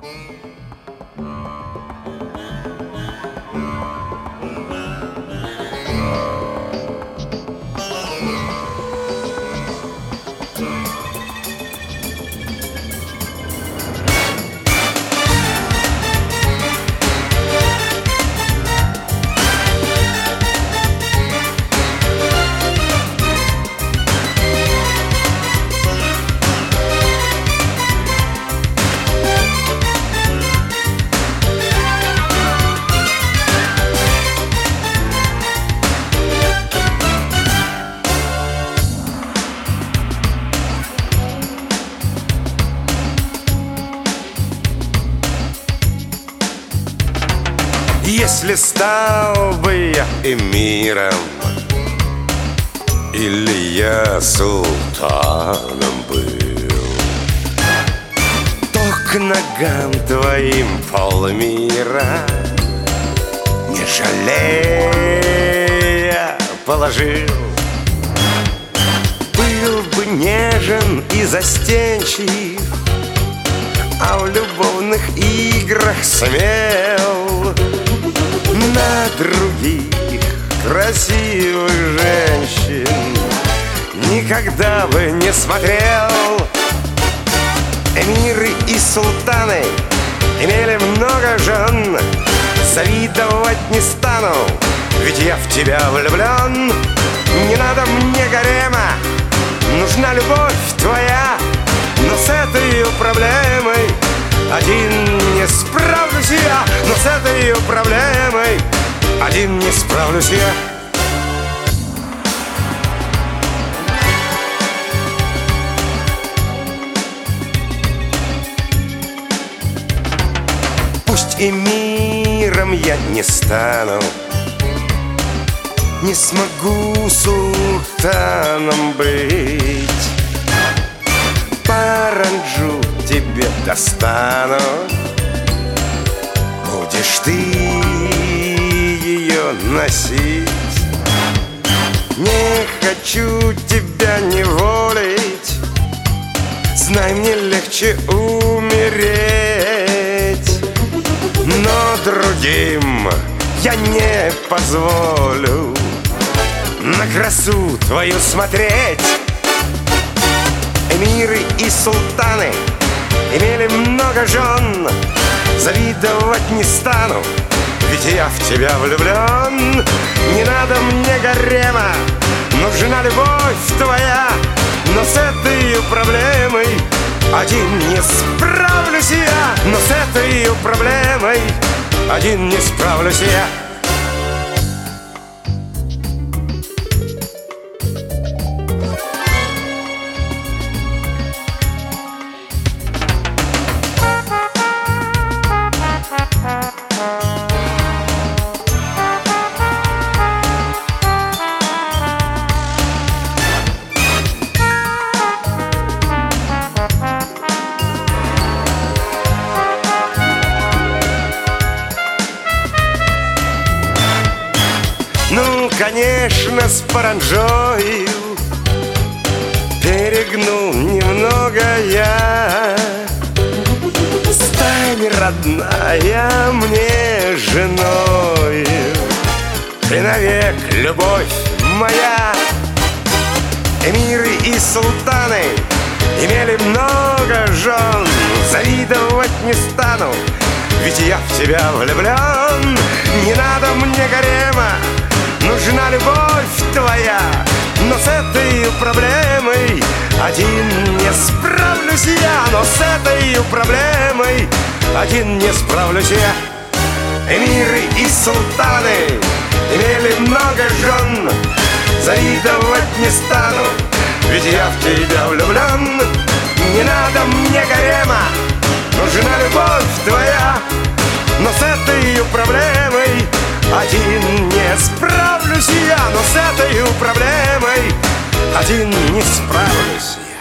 Если стал бы я эмиром, или я султаном был, то к ногам твоим полмира, не жалея, положил. Был бы нежен и застенчив, а в любовных играх смел на других красивых женщин никогда бы не смотрел. Эмиры и султаны имели много жен, завидовать не стану, ведь я в тебя влюблен. Не надо мне гарема, нужна любовь твоя, но с этой проблемой один не справлюсь я, но с этой проблемой один не справлюсь я. Пусть и миром я не стану, не смогу султаном быть, паранджу тебе достану, будешь ты ее носить. Не хочу тебя неволить, знай, мне легче умереть, но другим я не позволю на красу твою смотреть. Эмиры и султаны имели много жен, завидовать не стану, ведь я в тебя влюблен. Не надо мне гарема, нужна любовь твоя, но с этой проблемой один не справлюсь я, но с этой проблемой один не справлюсь я. Ну, конечно, с паранджою перегнул немного я. Стань, родная, мне женой, ты навек любовь моя. Эмиры и султаны имели много жен, завидовать не стану, ведь я в тебя влюблен. Не надо мне гарема, нужна любовь твоя, но с этой проблемой один не справлюсь я, но с этой проблемой один не справлюсь я. Эмиры и султаны имели много жен, завидовать не стану, ведь я в тебя влюблен. Не надо мне гарема, нужна любовь твоя, но с этой проблемой один не справлюсь я, но с этой проблемой один не справлюсь я.